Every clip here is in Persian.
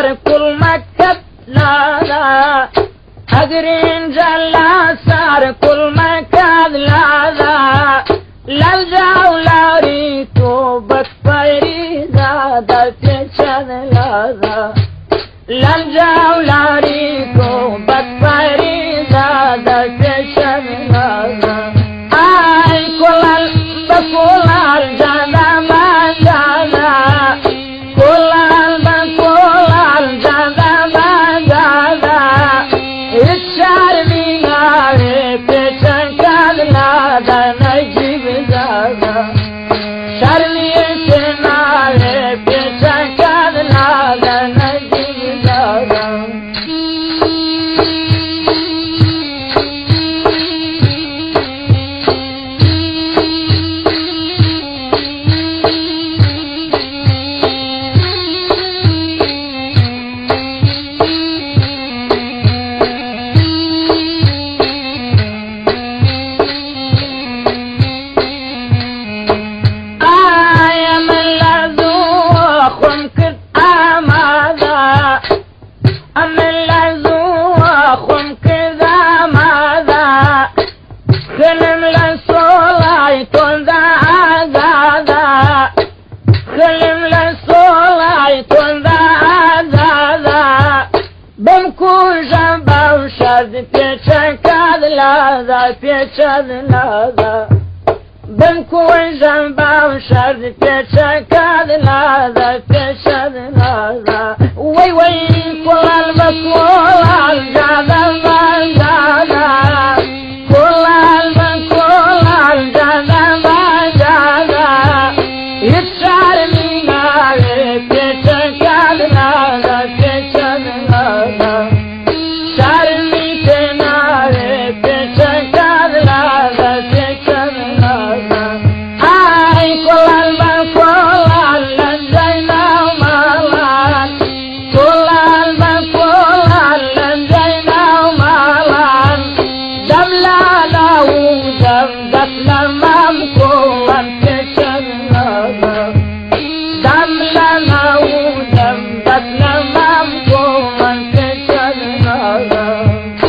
سار كل مكتب لا لا أقرين جلا سار كل مكتب لا لا للجا ولا ريتو بكفيري زاد تشان لا لا للجا ولا ريتو بكفيري زاد تشان لا لا أي كل بكل الجنة ما جانا كل بكل الجنة ما جانا الشعر من عارف تشكل لا دا نجيب زادا شرمي تنعرف تشكل لا دا نجيب زادا بنكون جنبا وشرد تشكد لاذا تشد لاذا وي وي كل المكول الجادة ما جادة كل المكول الجادة ما جادة يتشعر من عارف تشكد لاذا تشد لاذا شعر من تنعرف تشكد لاذا تشد لاذا أي كل المكول الجينا ومالا كل المكول الجينا ومالا دم لنا ودم دفنا ممكولا تشد لاذا دم لنا ودم دفنا ممكولا تشد لاذا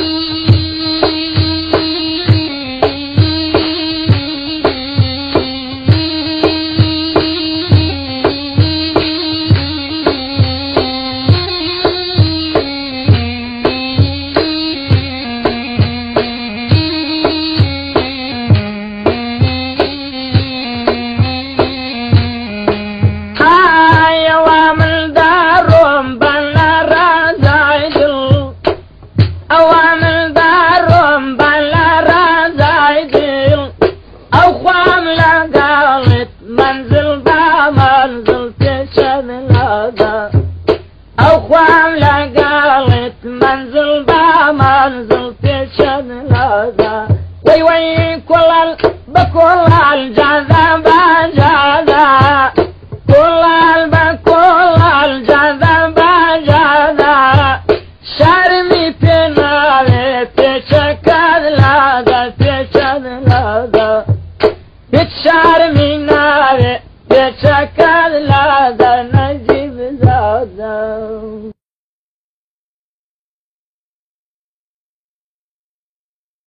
منزل با منزل تشد لاذا وي وي كل بكل الجذا بجذا كل بكل الجذا بجذا شرمي بناري تشكد لاذا تشد لاذا بتشرمي ناري تشكد لاذا نجيب زادا